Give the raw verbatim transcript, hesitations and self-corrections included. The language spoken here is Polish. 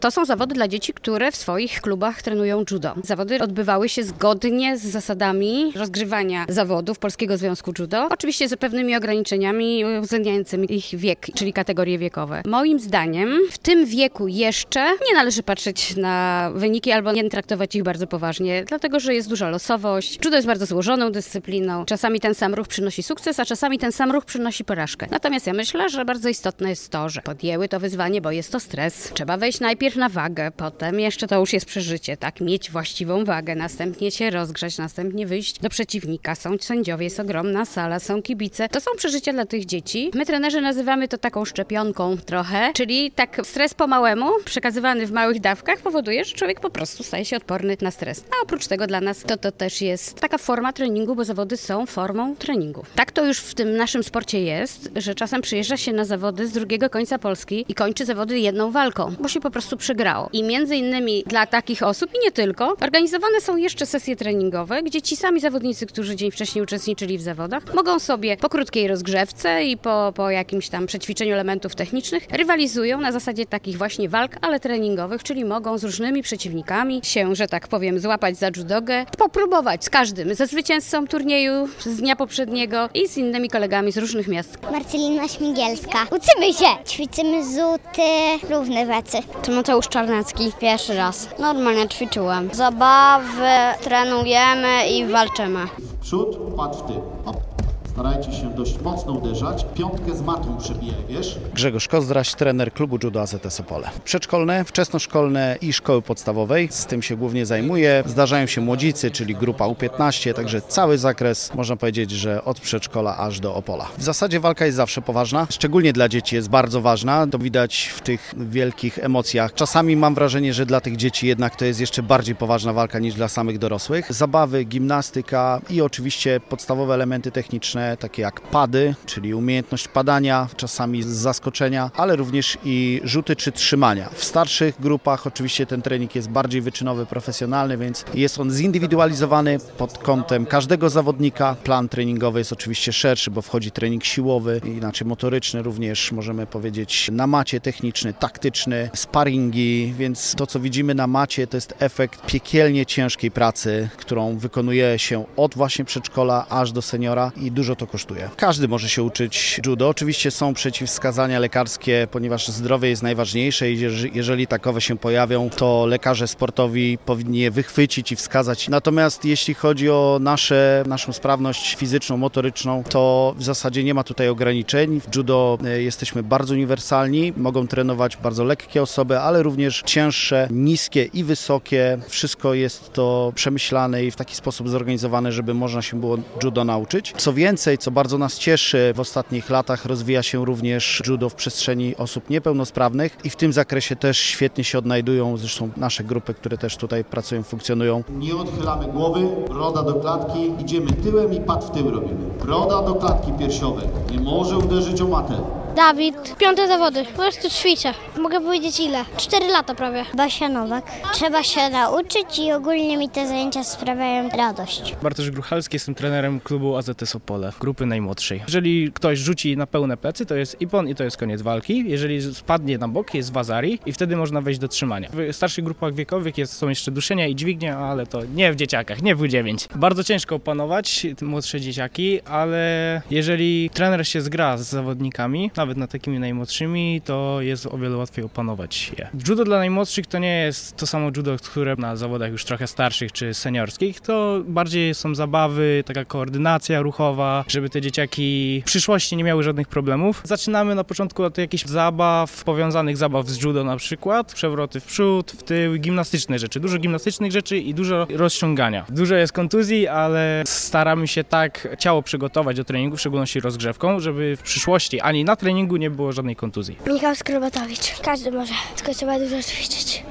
To są zawody dla dzieci, które w swoich klubach trenują judo. Zawody odbywały się zgodnie z zasadami rozgrywania zawodów Polskiego Związku Judo. Oczywiście z pewnymi ograniczeniami uwzględniającymi ich wiek, czyli kategorie wiekowe. Moim zdaniem w tym wieku jeszcze nie należy patrzeć na wyniki albo nie traktować ich bardzo poważnie, dlatego że jest duża losowość. Judo jest bardzo złożoną dyscypliną. Czasami ten sam ruch przynosi sukces, a czasami ten sam ruch przynosi porażkę. Natomiast ja myślę, że bardzo istotne jest to, że podjęły to wyzwanie, bo jest to stres. Trzeba wejść najpierw na wagę, potem jeszcze to już jest przeżycie, tak? Mieć właściwą wagę, następnie się rozgrzać, następnie wyjść do przeciwnika. Są sędziowie, jest ogromna sala, są kibice. To są przeżycia dla tych dzieci. My trenerzy nazywamy to taką szczepionką trochę, czyli tak stres po małemu, przekazywany w małych dawkach powoduje, że człowiek po prostu staje się odporny na stres. A oprócz tego dla nas to, to też jest taka forma treningu, bo zawody są formą treningu. Tak to już w tym naszym sporcie jest, że czasem przyjeżdża się na zawody z drugiego końca Polski i kończy zawody jedną walką, bo się po prostu przegrało. I między innymi dla takich osób i nie tylko, organizowane są jeszcze sesje treningowe, gdzie ci sami zawodnicy, którzy dzień wcześniej uczestniczyli w zawodach, mogą sobie po krótkiej rozgrzewce i po, po jakimś tam przećwiczeniu elementów technicznych rywalizują na zasadzie takich właśnie walk, ale treningowych, czyli mogą z różnymi przeciwnikami się, że tak powiem, złapać za judogę, popróbować z każdym, ze zwycięzcą turnieju z dnia poprzedniego i z innymi kolegami z różnych miast. Marcelina Śmigielska. Uczymy się! Ćwiczymy zuty, równe wecy. Mateusz Czarnecki. Pierwszy raz. Normalnie ćwiczyłem. Zabawy, trenujemy i walczymy. W przód, pad w tył. Hop. Starajcie się dość mocno uderzać. Piątkę z matą przebijaj, wiesz? Grzegorz Kozdraś, trener klubu Judo A Z S Opole. Przedszkolne, wczesnoszkolne i szkoły podstawowej. Z tym się głównie zajmuję. Zdarzają się młodzicy, czyli grupa U piętnaście, także cały zakres, można powiedzieć, że od przedszkola aż do Opola. W zasadzie walka jest zawsze poważna, szczególnie dla dzieci jest bardzo ważna. To widać w tych wielkich emocjach. Czasami mam wrażenie, że dla tych dzieci jednak to jest jeszcze bardziej poważna walka niż dla samych dorosłych. Zabawy, gimnastyka i oczywiście podstawowe elementy techniczne, takie jak pady, czyli umiejętność padania, czasami z zaskoczenia, ale również i rzuty czy trzymania. W starszych grupach oczywiście ten trening jest bardziej wyczynowy, profesjonalny, więc jest on zindywidualizowany pod kątem każdego zawodnika. Plan treningowy jest oczywiście szerszy, bo wchodzi trening siłowy, inaczej motoryczny również, możemy powiedzieć na macie, techniczny, taktyczny, sparingi, więc to co widzimy na macie to jest efekt piekielnie ciężkiej pracy, którą wykonuje się od właśnie przedszkola aż do seniora i dużo to kosztuje. Każdy może się uczyć judo. Oczywiście są przeciwwskazania lekarskie, ponieważ zdrowie jest najważniejsze i jeżeli takowe się pojawią, to lekarze sportowi powinni je wychwycić i wskazać. Natomiast jeśli chodzi o nasze, naszą sprawność fizyczną, motoryczną, to w zasadzie nie ma tutaj ograniczeń. W judo jesteśmy bardzo uniwersalni, mogą trenować bardzo lekkie osoby, ale również cięższe, niskie i wysokie. Wszystko jest to przemyślane i w taki sposób zorganizowane, żeby można się było judo nauczyć. Co więcej, co bardzo nas cieszy, w ostatnich latach rozwija się również judo w przestrzeni osób niepełnosprawnych i w tym zakresie też świetnie się odnajdują, zresztą nasze grupy, które też tutaj pracują, funkcjonują. Nie odchylamy głowy, broda do klatki, idziemy tyłem i pad w tył robimy. Broda do klatki piersiowej, nie może uderzyć o matę. Dawid, piąte zawody, po prostu ćwiczę. Mogę powiedzieć ile? Cztery lata prawie. Basia Nowak. Trzeba się nauczyć i ogólnie mi te zajęcia sprawiają radość. Bartosz Gruchalski, jestem trenerem klubu A Z S Opole, grupy najmłodszej. Jeżeli ktoś rzuci na pełne plecy, to jest ipon i to jest koniec walki. Jeżeli spadnie na bok, jest wazari i wtedy można wejść do trzymania. W starszych grupach wiekowych jest, są jeszcze duszenia i dźwignia, ale to nie w dzieciakach, nie w U dziewięć. Bardzo ciężko opanować młodsze dzieciaki, ale jeżeli trener się zgra z zawodnikami, nawet nad takimi najmłodszymi, to jest o wiele łatwiej opanować je. Judo dla najmłodszych to nie jest to samo judo, które na zawodach już trochę starszych czy seniorskich, to bardziej są zabawy, taka koordynacja ruchowa, żeby te dzieciaki w przyszłości nie miały żadnych problemów. Zaczynamy na początku od jakichś zabaw, powiązanych zabaw z judo na przykład, przewroty w przód, w tył, gimnastyczne rzeczy, dużo gimnastycznych rzeczy i dużo rozciągania. Dużo jest kontuzji, ale staramy się tak ciało przygotować do treningu, w szczególności rozgrzewką, żeby w przyszłości ani na treningu nie było żadnej kontuzji. Michał Skrobatowicz. Każdy może, tylko trzeba dużo ćwiczyć.